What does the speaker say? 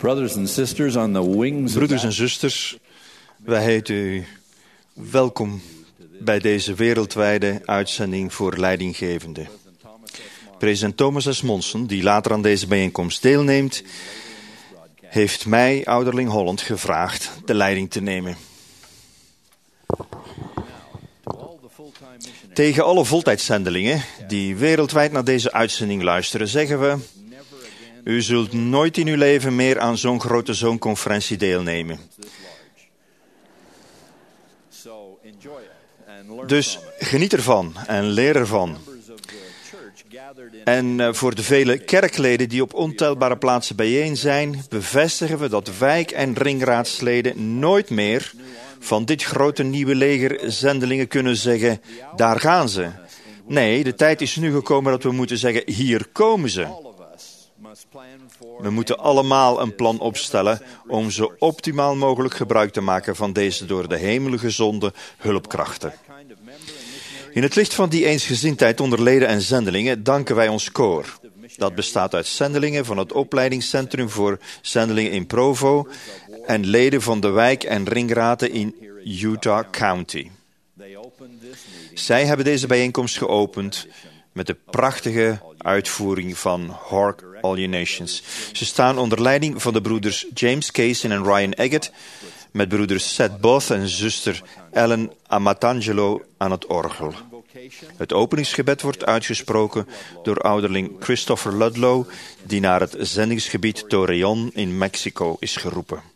Brothers and sisters, on the wings of Broeders en zusters, wij heten u welkom bij deze wereldwijde uitzending voor leidinggevenden. President Thomas S. Monson, die later aan deze bijeenkomst deelneemt, heeft mij, Ouderling Holland, gevraagd de leiding te nemen. Tegen alle voltijdzendelingen die wereldwijd naar deze uitzending luisteren, zeggen we: u zult nooit in uw leven meer aan zo'n grote zoonconferentie deelnemen. Dus geniet ervan en leer ervan. En voor de vele kerkleden die op ontelbare plaatsen bijeen zijn, bevestigen we dat wijk- en ringraadsleden nooit meer van dit grote nieuwe leger zendelingen kunnen zeggen: daar gaan ze. Nee, de tijd is nu gekomen dat we moeten zeggen: hier komen ze. We moeten allemaal een plan opstellen om zo optimaal mogelijk gebruik te maken van deze door de hemel gezonden hulpkrachten. In het licht van die eensgezindheid onder leden en zendelingen danken wij ons koor. Dat bestaat uit zendelingen van het opleidingscentrum voor zendelingen in Provo en leden van de wijk- en ringraden in Utah County. Zij hebben deze bijeenkomst geopend met de prachtige uitvoering van Hark All You Nations. Ze staan onder leiding van de broeders James Kaysen en Ryan Eggett, met broeders Seth Both en zuster Ellen Amatangelo aan het orgel. Het openingsgebed wordt uitgesproken door ouderling Christopher Ludlow, die naar het zendingsgebied Torreon in Mexico is geroepen.